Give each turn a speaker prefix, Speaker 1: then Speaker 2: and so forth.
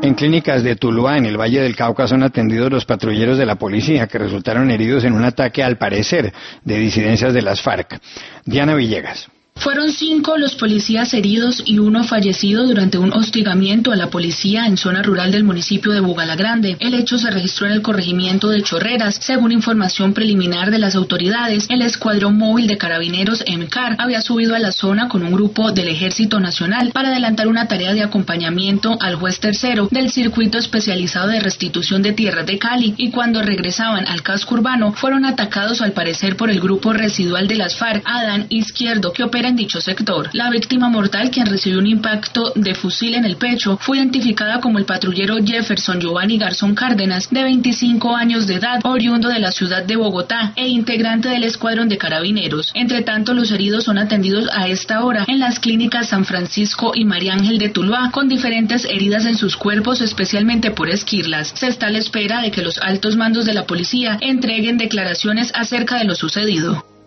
Speaker 1: En clínicas de Tuluá, en el Valle del Cauca, son atendidos los patrulleros de la policía que resultaron heridos en un ataque, al parecer, de disidencias de las FARC. Diana Villegas.
Speaker 2: Fueron 5 los policías heridos y 1 fallecido durante un hostigamiento a la policía en zona rural del municipio de Bugalagrande. El hecho se registró en el corregimiento de Chorreras. Según información preliminar de las autoridades, el Escuadrón Móvil de Carabineros EMCAR había subido a la zona con un grupo del Ejército Nacional para adelantar una tarea de acompañamiento al juez tercero del Circuito Especializado de Restitución de Tierras de Cali, y cuando regresaban al casco urbano fueron atacados al parecer por el grupo residual de las FARC, Adán Izquierdo, que opera en dicho sector. La víctima mortal, quien recibió un impacto de fusil en el pecho, fue identificada como el patrullero Jefferson Giovanni Garzón Cárdenas, de 25 años de edad, oriundo de la ciudad de Bogotá e integrante del Escuadrón de Carabineros. Entre tanto, los heridos son atendidos a esta hora en las clínicas San Francisco y María Ángel de Tuluá, con diferentes heridas en sus cuerpos, especialmente por esquirlas. Se está a la espera de que los altos mandos de la policía entreguen declaraciones acerca de lo sucedido.